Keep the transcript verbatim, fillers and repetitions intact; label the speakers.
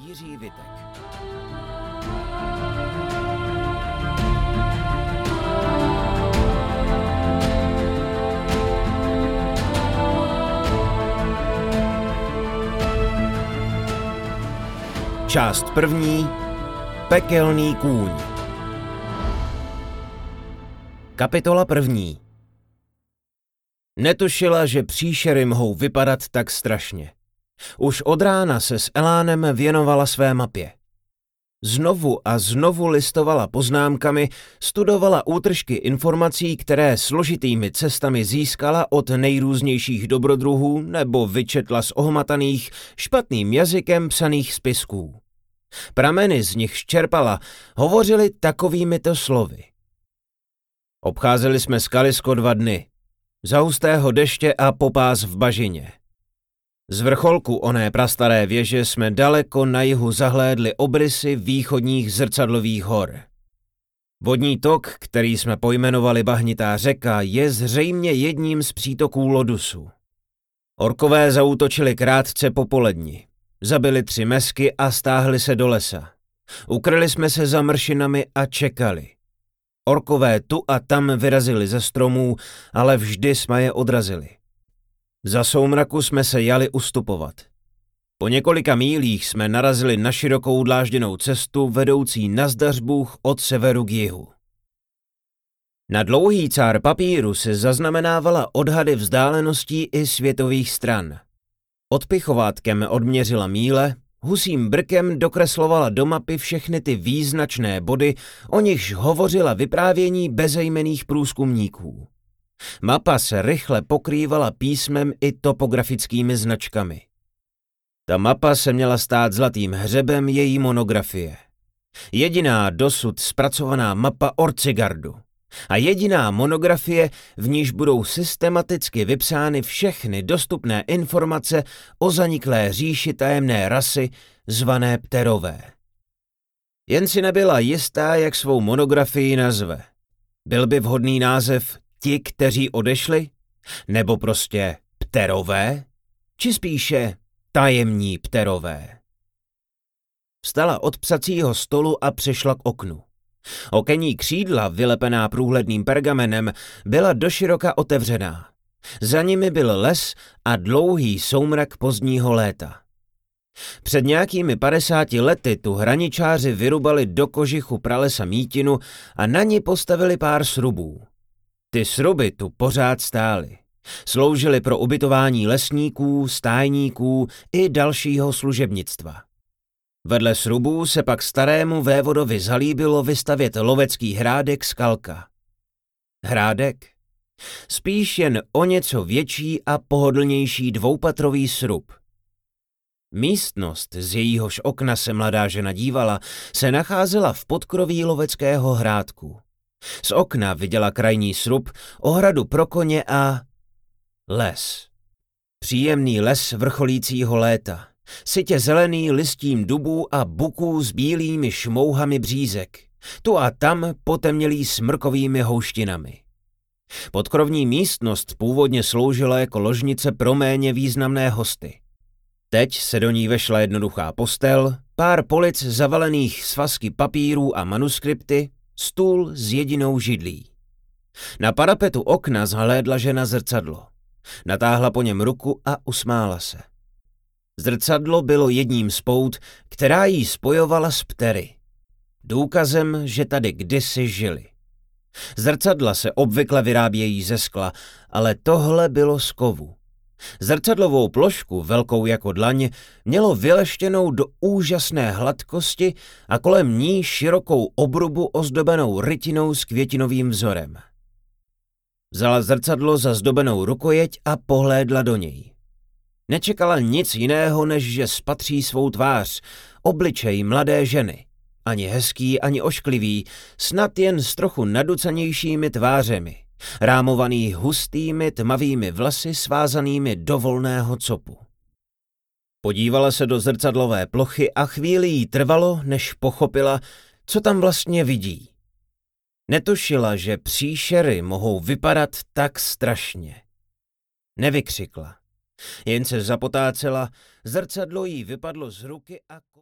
Speaker 1: Jiří Vitek. Část první. Pekelný kůň. Kapitola první. Netušila, že příšery mohou vypadat tak strašně. Už od rána se s elánem věnovala své mapě. Znovu a znovu listovala poznámkami, studovala útržky informací, které složitými cestami získala od nejrůznějších dobrodruhů nebo vyčetla z ohmataných, špatným jazykem psaných spisků. Prameny z nich čerpala, hovořily takovýmito slovy. Obcházeli jsme skalisko dva dny. Za hustého deště a popás v bažině. Z vrcholku oné prastaré věže jsme daleko na jihu zahlédli obrysy východních zrcadlových hor. Vodní tok, který jsme pojmenovali Bahnitá řeka, je zřejmě jedním z přítoků Lodusu. Orkové zaútočili krátce po poledni. Zabili tři mesky a stáhli se do lesa. Ukryli jsme se za mršinami a čekali. Orkové tu a tam vyrazili ze stromů, ale vždy jsme je odrazili. Za soumraku jsme se jali ustupovat. Po několika mílích jsme narazili na širokou dlážděnou cestu vedoucí na Zdařbůh od severu k jihu. Na dlouhý cár papíru se zaznamenávala odhady vzdáleností i světových stran. Odpichowátkem odměřila míle, husím brkem dokreslovala do mapy všechny ty význačné body, o nichž hovořila vyprávění bezejmenných průzkumníků. Mapa se rychle pokrývala písmem i topografickými značkami. Ta mapa se měla stát zlatým hřebem její monografie. Jediná dosud zpracovaná mapa Orcigardu. A jediná monografie, v níž budou systematicky vypsány všechny dostupné informace o zaniklé říši tajemné rasy zvané Pterové. Jen si nebyla jistá, jak svou monografii nazve. Byl by vhodný název Ti, kteří odešli? Nebo prostě Pterové? Či spíše Tajemní Pterové? Vstala od psacího stolu a přešla k oknu. Okenní křídla, vylepená průhledným pergamenem, byla doširoka otevřená. Za nimi byl les a dlouhý soumrak pozdního léta. Před nějakými padesáti lety tu hraničáři vyrubali do kožichu pralesa mítinu a na ní postavili pár srubů. Ty sruby tu pořád stály. Sloužily pro ubytování lesníků, stájníků i dalšího služebnictva. Vedle srubů se pak starému vévodovi zalíbilo vystavět lovecký hrádek Skalka. Hrádek? Spíš jen o něco větší a pohodlnější dvoupatrový srub. Místnost, z jejíhož okna se mladá žena dívala, se nacházela v podkroví loveckého hrádku. Z okna viděla krajní srub, ohradu pro koně a les. Příjemný les vrcholícího léta. Sytě zelený listím dubů a buků s bílými šmouhami břízek. Tu a tam potemnělý smrkovými houštinami. Podkrovní místnost původně sloužila jako ložnice pro méně významné hosty. Teď se do ní vešla jednoduchá postel, pár polic zavalených svazky papírů a manuskripty, stůl s jedinou židlí. Na parapetu okna zhlédla žena zrcadlo. Natáhla po něm ruku a usmála se. Zrcadlo bylo jedním z pout, která jí spojovala s Ptery. Důkazem, že tady kdysi žili. Zrcadla se obvykle vyrábějí ze skla, ale tohle bylo z kovu. Zrcadlovou plošku, velkou jako dlaň, mělo vyleštěnou do úžasné hladkosti a kolem ní širokou obrubu ozdobenou rytinou s květinovým vzorem. Vzala zrcadlo za zdobenou rukojeť a pohlédla do něj. Nečekala nic jiného, než že spatří svou tvář, obličej mladé ženy. Ani hezký, ani ošklivý, snad jen s trochu naducanějšími tvářemi, rámovaný hustými tmavými vlasy svázanými do volného copu. Podívala se do zrcadlové plochy a chvíli jí trvalo, než pochopila, co tam vlastně vidí. Netušila, že příšery mohou vypadat tak strašně. Nevykřikla. Jen se zapotácela, zrcadlo jí vypadlo z ruky a...